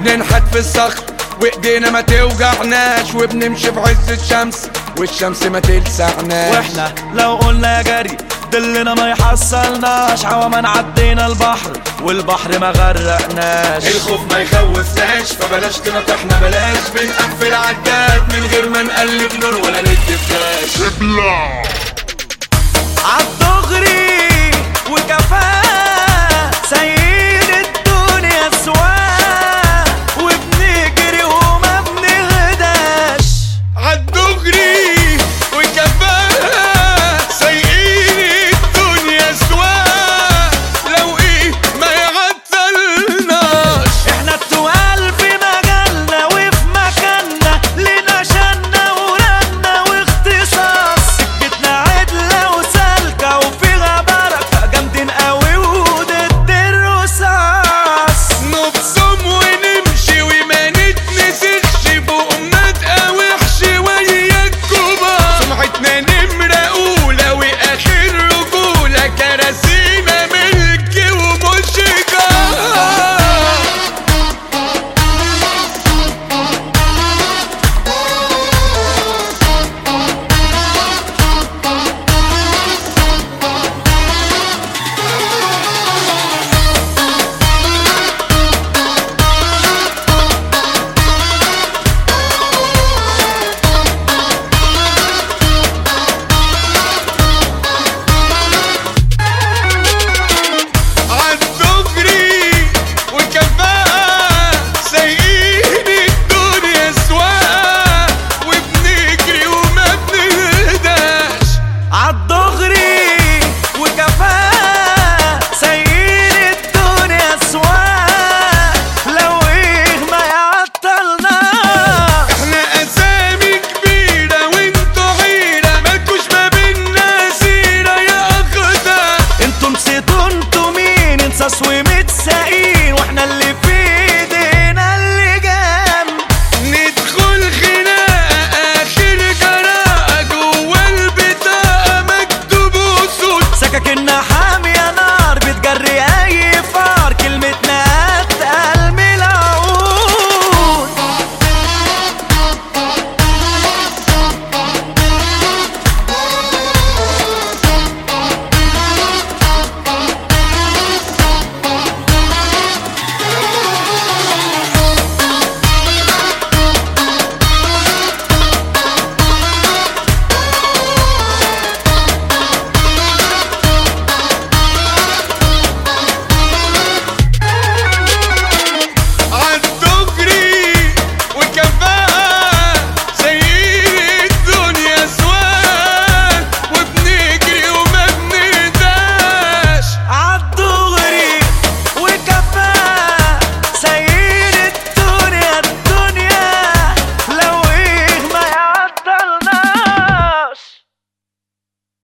بننحت في الصخر وايدينا ما توجعناش، وبنمشي في عز الشمس والشمس ما تلسعناش. واحنا لو قلنا يا جري دلنا ما يحصلناش، عوامة عدينا البحر والبحر ما غرقناش. الخوف ما يخوفناش فبلاش تنط، احنا بلاش بنقفل عداد من غير ما نقلب نور ولا ندي فلاش.